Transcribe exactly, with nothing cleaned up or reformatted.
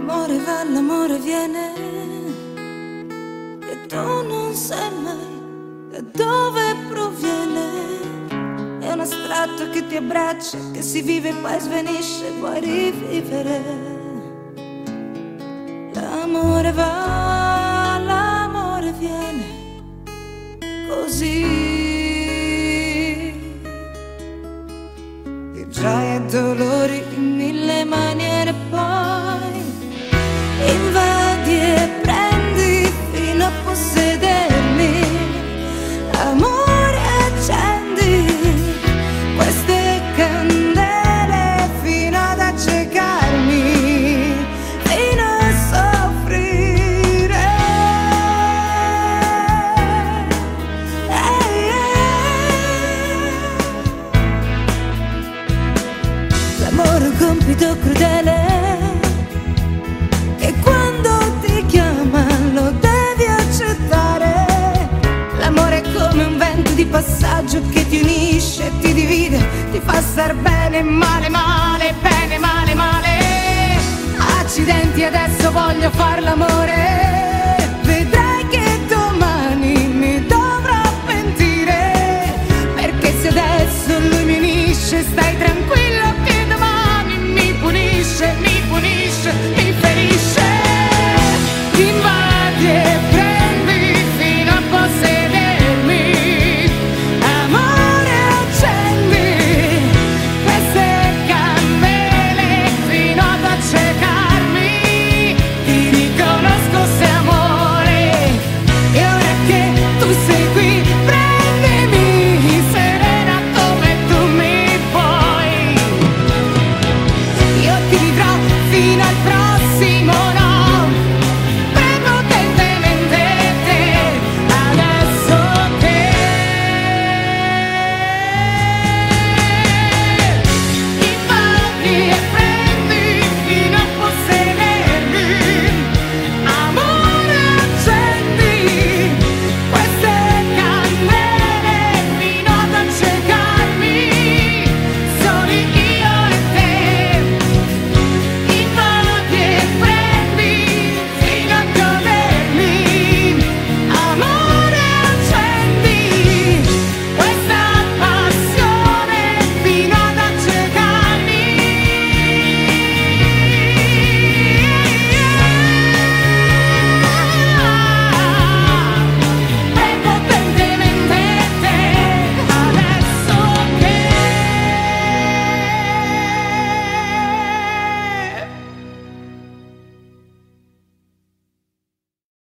L'amore va, l'amore viene, e tu non sai mai da dove proviene. È un astratto che ti abbraccia, che si vive e poi svanisce, puoi rivivere. L'amore va, l'amore viene, così. Di gioia e dolori in mille maniere, poi invadi e prendi fino a possedermi. Amore, accendi queste candele fino ad accecarmi, fino a soffrire. Ehi, ehi. L'amore è un compito crudele, e quando ti chiama lo devi accettare. L'amore è come un vento di passaggio che ti unisce e ti divide, ti fa star bene, male, male, bene, male, male. Accidenti, adesso voglio far l'amore